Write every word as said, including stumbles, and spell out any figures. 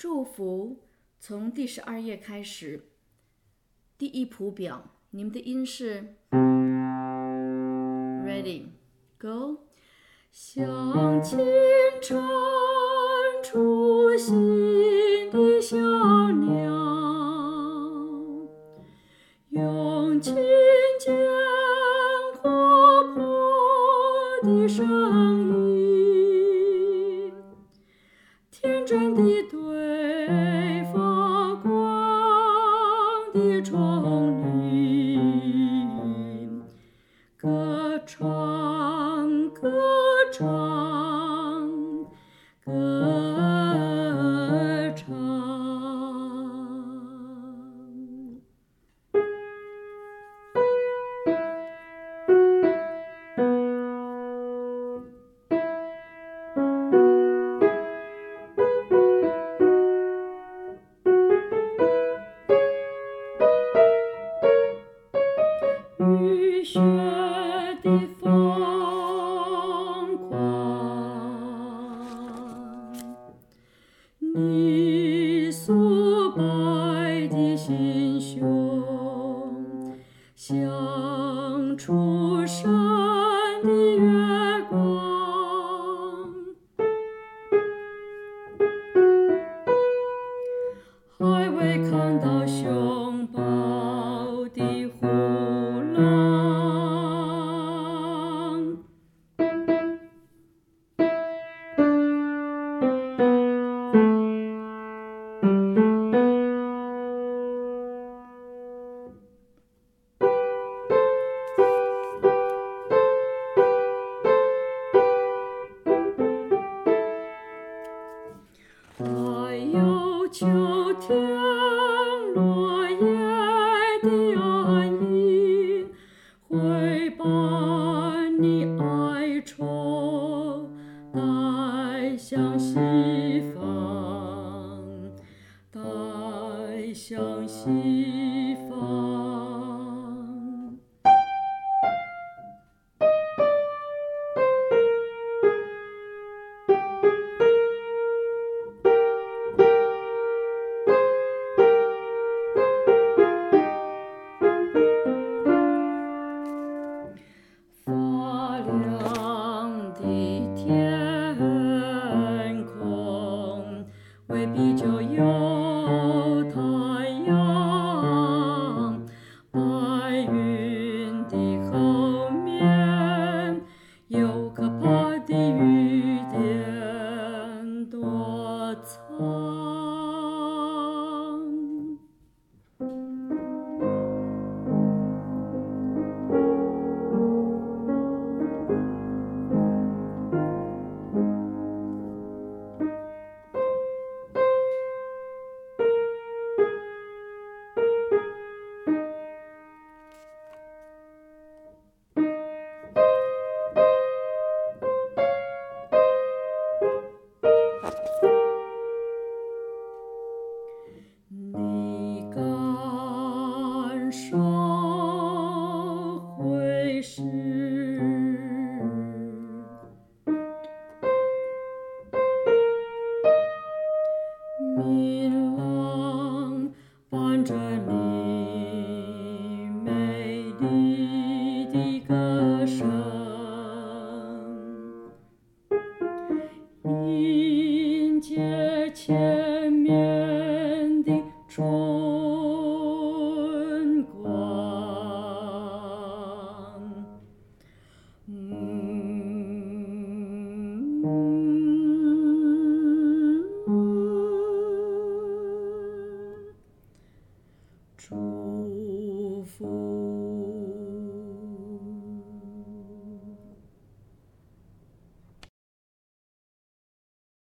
祝福从第十二页开始，第一谱表，你们的音是 Ready Go。像清晨出行的小鸟，用琴键活泼的声音，天真的对发光的憧憬，歌唱歌唱歌唱。雨雪的疯狂，你素白的心胸，像初升的月光，还未看到熊抱的虎狼。还有秋天落叶的安逸，会把你哀愁带向西方，带向西方。发亮的天空未必就有太阳，白云的后面有可怕的雨点躲藏。你感受会是明朗伴着你美丽的歌声，迎接前面